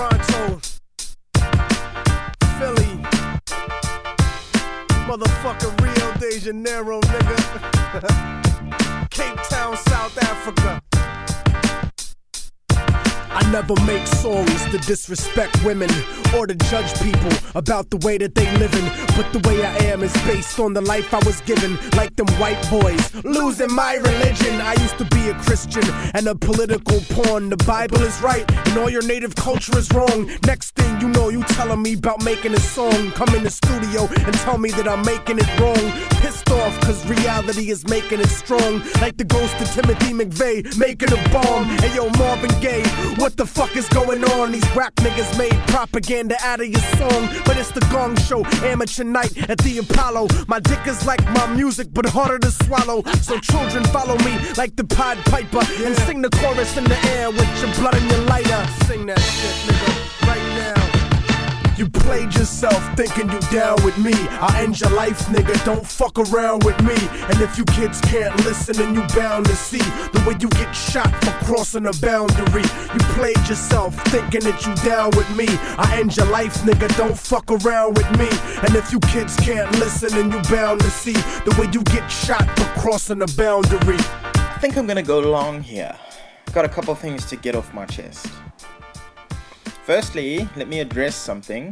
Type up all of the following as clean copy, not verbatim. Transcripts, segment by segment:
Toronto, Philly, motherfucker Rio de Janeiro, nigga. Cape Town, South Africa. I never make songs to disrespect women or to judge people about the way that they living, but the way I am is based on the life I was given. Like them white boys losing my religion. I used to be a Christian and a political pawn. The Bible is right and all your native culture is wrong. Next thing you know, you telling me about making a song. Come in the studio and tell me that I'm making it wrong. Pissed off cause reality is making it strong. Like the ghost of Timothy McVeigh making a bomb. Hey yo, Marvin Gaye, what the fuck is going on? These rap niggas made propaganda out of your song, but it's the Gong Show, amateur night at the Apollo. My dick is like my music, but harder to swallow. So children follow me like the Pied Piper and sing the chorus in the air with your blood and your lighter. Sing that shit, nigga, right now. You played yourself thinking you down with me. I'll end your life, nigga, don't fuck around with me. And if you kids can't listen, then you bound to see the way you get shot for crossing a boundary. You played yourself thinking that you down with me. I'll end your life, nigga, don't fuck around with me. And if you kids can't listen, then you bound to see the way you get shot for crossing a boundary. I think I'm gonna go long here. Got a couple things to get off my chest. Firstly, let me address something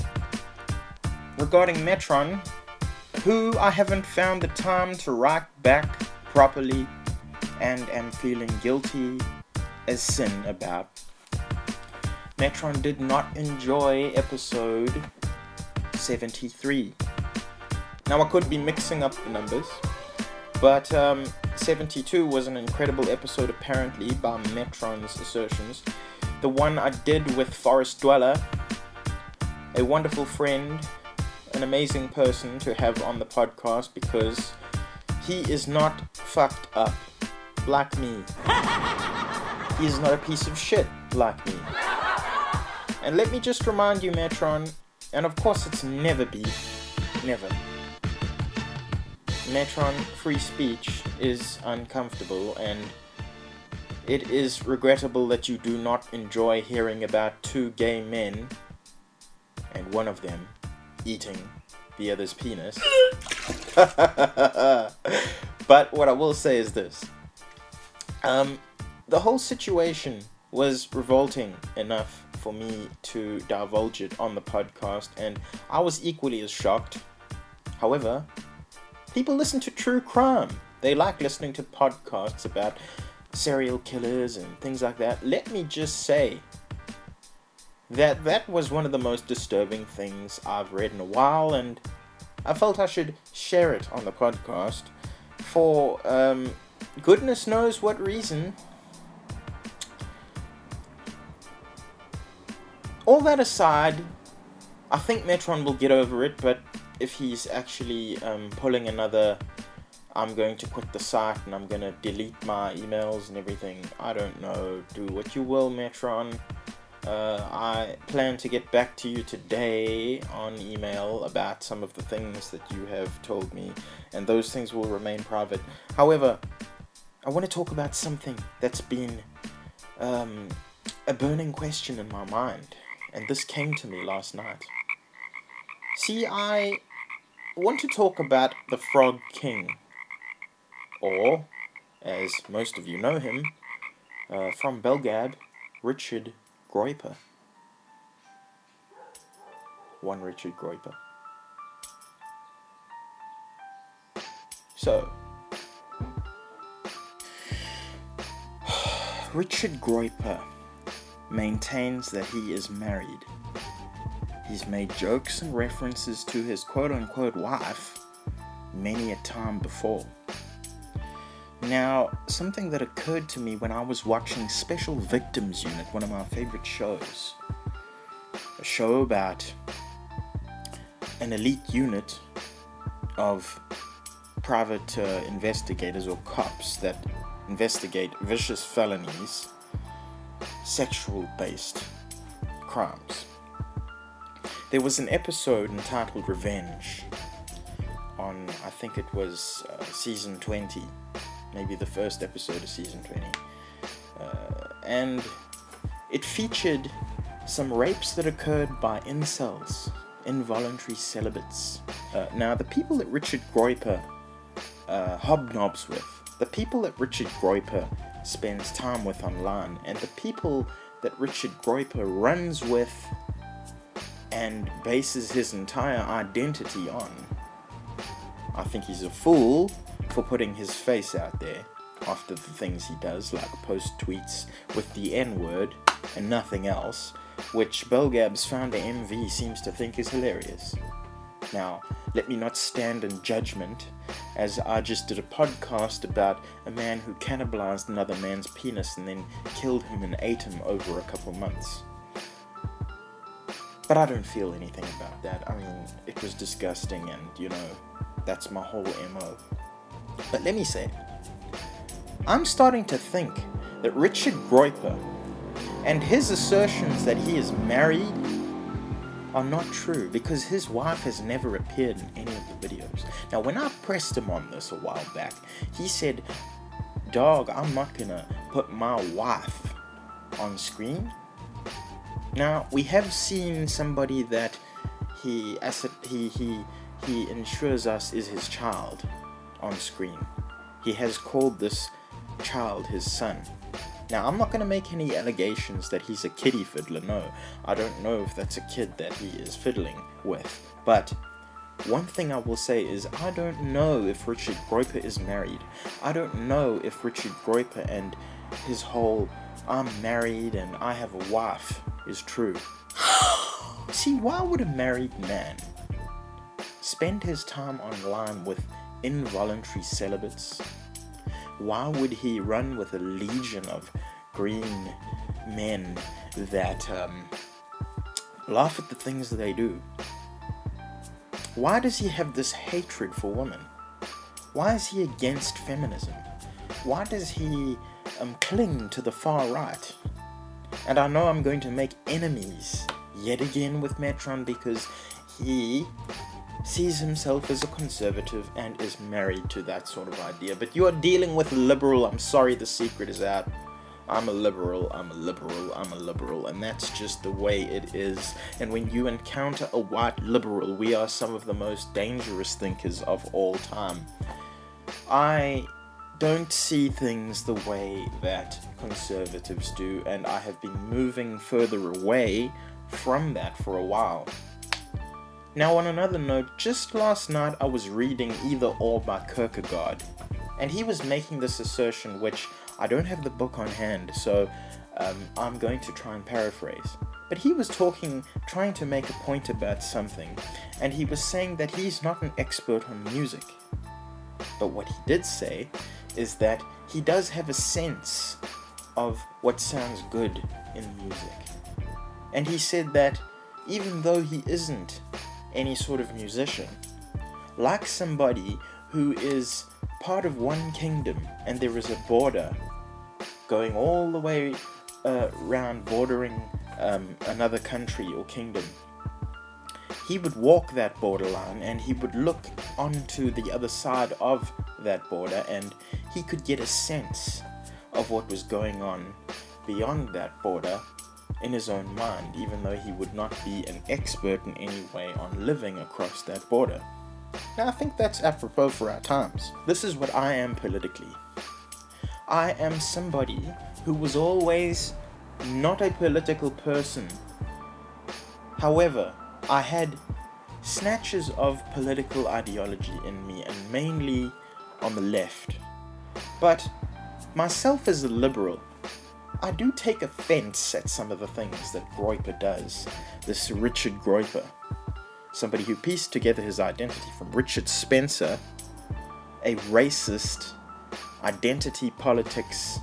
regarding Metron, who I haven't found the time to write back properly and am feeling guilty as sin about. Metron did not enjoy episode 73. Now I could be mixing up the numbers, but 72 was an incredible episode apparently by Metron's assertions. The one I did with Forest Dweller, a wonderful friend, an amazing person to have on the podcast because he is not fucked up like me. He is not a piece of shit like me. And let me just remind you, Metron, and of course it's never beef, never. Metron, free speech is uncomfortable, and it is regrettable that you do not enjoy hearing about two gay men and one of them eating the other's penis. But what I will say is this. The whole situation was revolting enough for me to divulge it on the podcast, and I was equally as shocked. However, people listen to true crime. They like listening to podcasts about serial killers and things like that. Let me just say that was one of the most disturbing things I've read in a while, and I felt I should share it on the podcast for goodness knows what reason. All that aside, I think Metron will get over it, but if he's actually pulling another I'm going to quit the site and I'm going to delete my emails and everything, I don't know, do what you will, Metron. I plan to get back to you today on email about some of the things that you have told me, and those things will remain private. However, I want to talk about something that's been a burning question in my mind, and this came to me last night. See, I want to talk about the Frog King, or, as most of you know him, from Belgab, Richard Groyper. One Richard Groyper. So, Richard Groyper maintains that he is married. He's made jokes and references to his quote-unquote wife many a time before. Now, something that occurred to me when I was watching Special Victims Unit, one of my favorite shows. A show about an elite unit of private investigators or cops that investigate vicious felonies, sexual-based crimes. There was an episode entitled Revenge on, I think it was season 20. Maybe the first episode of season 20. And it featured some rapes that occurred by incels, involuntary celibates. Now, the people that Richard Groyper hobnobs with, the people that Richard Groyper spends time with online, and the people that Richard Groyper runs with and bases his entire identity on, I think he's a fool for putting his face out there after the things he does, like post tweets with the N-word and nothing else, which Belgab's founder MV seems to think is hilarious. Now, let me not stand in judgment, as I just did a podcast about a man who cannibalized another man's penis and then killed him and ate him over a couple months. But I don't feel anything about that. I mean, it was disgusting, and, that's my whole MO. But let me say, I'm starting to think that Richard Groyper and his assertions that he is married are not true, because his wife has never appeared in any of the videos. Now, when I pressed him on this a while back, he said, "Dog, I'm not gonna put my wife on screen." Now, we have seen somebody that he ensures us is his child on screen. He has called this child his son. Now, I'm not going to make any allegations that he's a kiddie fiddler. No, I don't know if that's a kid that he is fiddling with. But one thing I will say is, I don't know if Richard Groyper is married. I don't know if Richard Groyper and his whole "I'm married and I have a wife" is true. See, why would a married man spend his time online with involuntary celibates? Why would he run with a legion of green men that laugh at the things that they do? Why does he have this hatred for women? Why is he against feminism? Why does he cling to the far right? And I know I'm going to make enemies yet again with Metron, because he sees himself as a conservative and is married to that sort of idea. But you are dealing with a liberal. I'm sorry, the secret is out. I'm a liberal, and that's just the way it is. And when you encounter a white liberal, we are some of the most dangerous thinkers of all time. I don't see things the way that conservatives do, and I have been moving further away from that for a while. Now, on another note, just last night I was reading Either Or by Kierkegaard, and he was making this assertion, which I don't have the book on hand, so I'm going to try and paraphrase. But he was trying to make a point about something, and he was saying that he's not an expert on music. But what he did say is that he does have a sense of what sounds good in music. And he said that even though he isn't any sort of musician, like somebody who is part of one kingdom and there is a border going all the way around bordering another country or kingdom, he would walk that borderline and he would look onto the other side of that border, and he could get a sense of what was going on beyond that border in his own mind, even though he would not be an expert in any way on living across that border. Now, I think that's apropos for our times. This is what I am politically. I am somebody who was always not a political person. However, I had snatches of political ideology in me, and mainly on the left. But myself as a liberal, I do take offense at some of the things that Groyper does. This Richard Groyper, somebody who pieced together his identity from Richard Spencer, a racist, identity politics,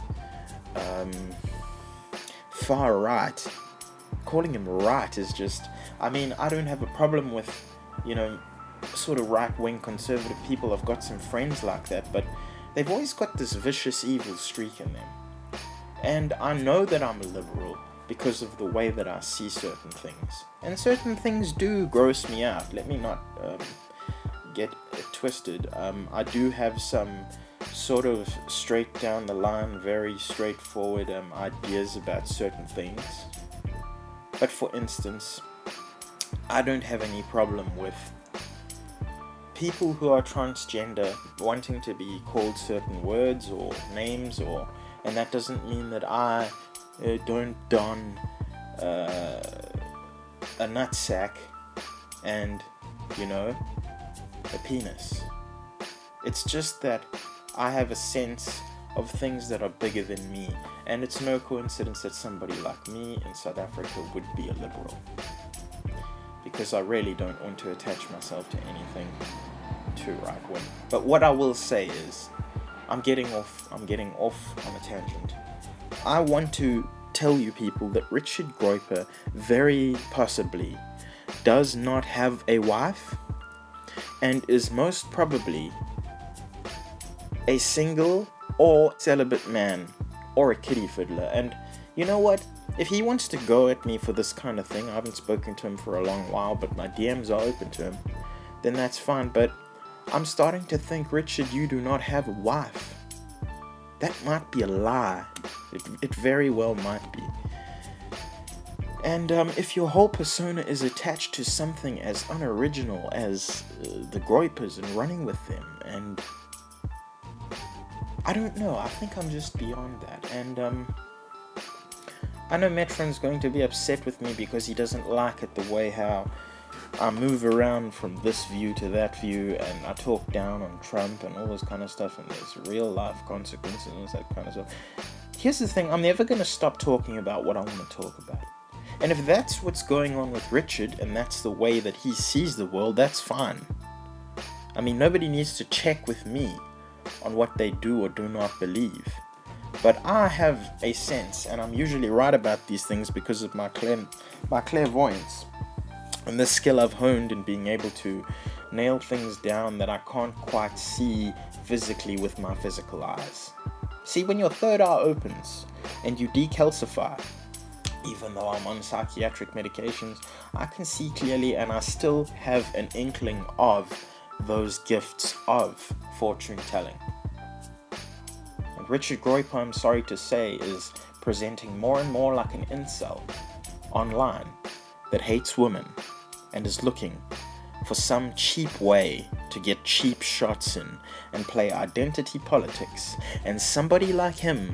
far right. Calling him right is just, I mean, I don't have a problem with, sort of right-wing conservative people. I've got some friends like that, but they've always got this vicious evil streak in them. And I know that I'm a liberal because of the way that I see certain things. And certain things do gross me out. Let me not get it twisted. I do have some sort of straight down the line, very straightforward ideas about certain things. But for instance, I don't have any problem with people who are transgender wanting to be called certain words or names, and that doesn't mean that I don't don a nutsack and, a penis. It's just that I have a sense of things that are bigger than me, and it's no coincidence that somebody like me in South Africa would be a liberal, because I really don't want to attach myself to anything too right wing. But what I will say is, I'm getting off on a tangent. I want to tell you people that Richard Groyper very possibly does not have a wife and is most probably a single or celibate man or a kitty fiddler. And you know what? If he wants to go at me for this kind of thing, I haven't spoken to him for a long while, but my DMs are open to him, then that's fine. But I'm starting to think, Richard, you do not have a wife. That might be a lie. It very well might be. And if your whole persona is attached to something as unoriginal as the Groypers and running with them, and I don't know, I think I'm just beyond that. And I know Metron's going to be upset with me because he doesn't like it the way how I move around from this view to that view, and I talk down on Trump and all this kind of stuff, and there's real life consequences and all that kind of stuff. Here's the thing, I'm never going to stop talking about what I want to talk about. And if that's what's going on with Richard, and that's the way that he sees the world, that's fine. I mean, nobody needs to check with me on what they do or do not believe. But I have a sense, and I'm usually right about these things because of my clairvoyance, and the skill I've honed in being able to nail things down that I can't quite see physically with my physical eyes. See, when your third eye opens and you decalcify, even though I'm on psychiatric medications, I can see clearly, and I still have an inkling of those gifts of fortune telling. And Richard Groyper, I'm sorry to say, is presenting more and more like an incel online that hates women and is looking for some cheap way to get cheap shots in and play identity politics. And somebody like him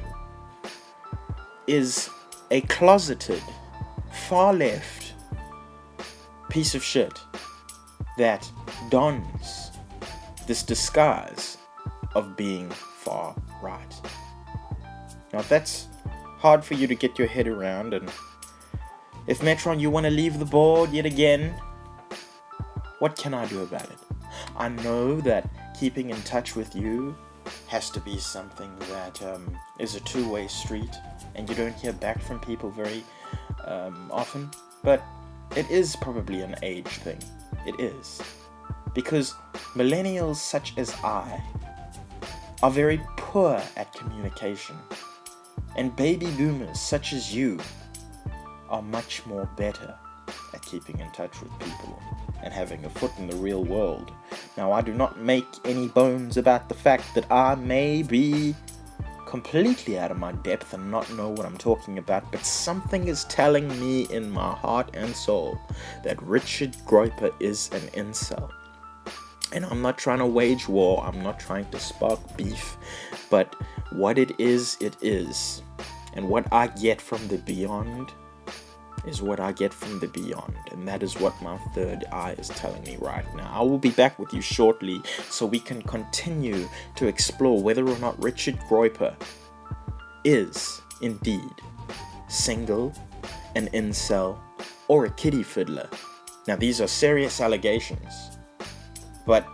is a closeted, far left piece of shit that dons this disguise of being far right. Now, if that's hard for you to get your head around, and if Metron, you want to leave the board yet again, what can I do about it? I know that keeping in touch with you has to be something that is a two-way street, and you don't hear back from people very often, but it is probably an age thing. It is. Because millennials such as I are very poor at communication, and baby boomers such as you are much more better at keeping in touch with people and having a foot in the real world. Now, I do not make any bones about the fact that I may be completely out of my depth and not know what I'm talking about, but something is telling me in my heart and soul that Richard Groyper is an incel. And I'm not trying to wage war, I'm not trying to spark beef, but what it is, it is. And what I get from the beyond is what I get from the beyond, and that is what my third eye is telling me right now. I will be back with you shortly so we can continue to explore whether or not Richard Groyper is indeed single, an incel, or a kitty fiddler. Now, these are serious allegations, but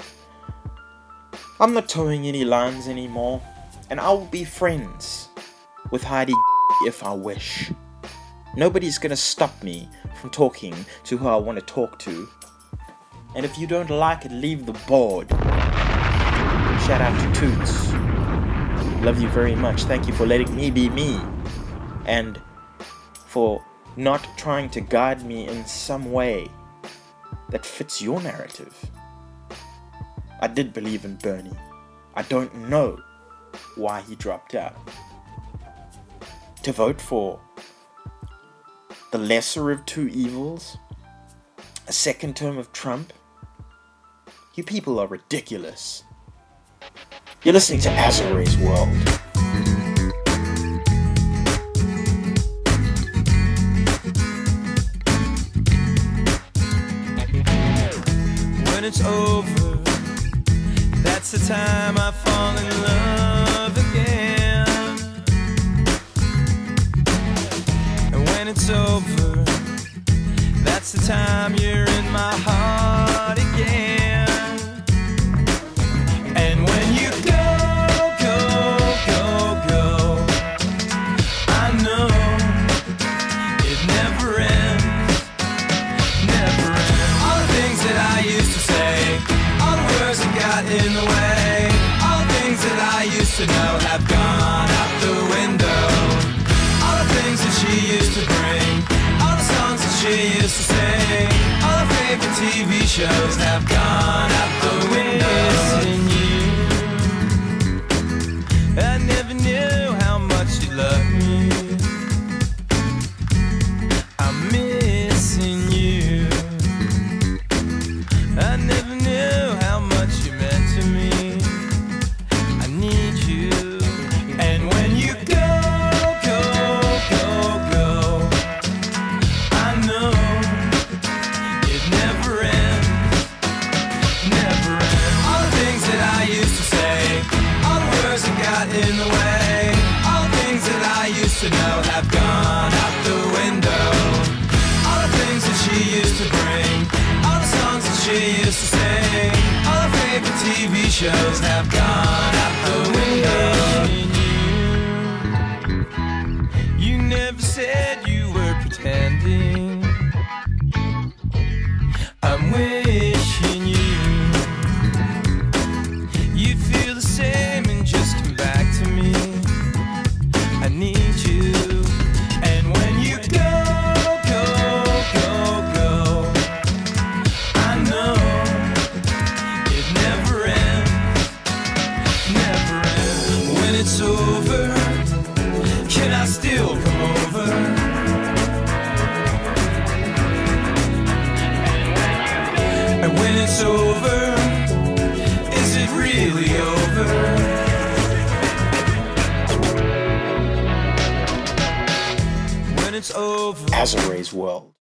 I'm not towing any lines anymore, and I will be friends with Heidi if I wish. Nobody's gonna stop me from talking to who I want to talk to. And if you don't like it, leave the board. Shout out to Toots. Love you very much. Thank you for letting me be me. And for not trying to guide me in some way that fits your narrative. I did believe in Bernie. I don't know why he dropped out. To vote for the lesser of two evils, a second term of Trump. You people are ridiculous. You're listening to Azare's World. When it's over, that's the time I fall in love again. And when it's over, that's the time you're in my heart again. And when you go, I know it never ends, never ends. All the things that I used to say, all the words that got in the way, all the things that I used to know have gone out the window. All the things that she used to bring, all the songs that she used to sing, all her favorite TV shows have gone out the window. Missing you, I never knew how much you loved me. I'm missing you, I never knew how much you meant to me. I need you. And when you go, I know it never ends, never ends. All the things that I used to say, all the words that got in the way, all the things that I used to know have gone out the window. All the things that she used to bring, all the songs that she used to sing, all her favorite TV shows have gone out the window. You never said you were pretending. I'm wishing you'd feel the same and just come back to me. I need you. And when you go, I know it never ends, never ends. When it's over, can I still come over? And when it's over, is it really over? When it's over. Azare's World.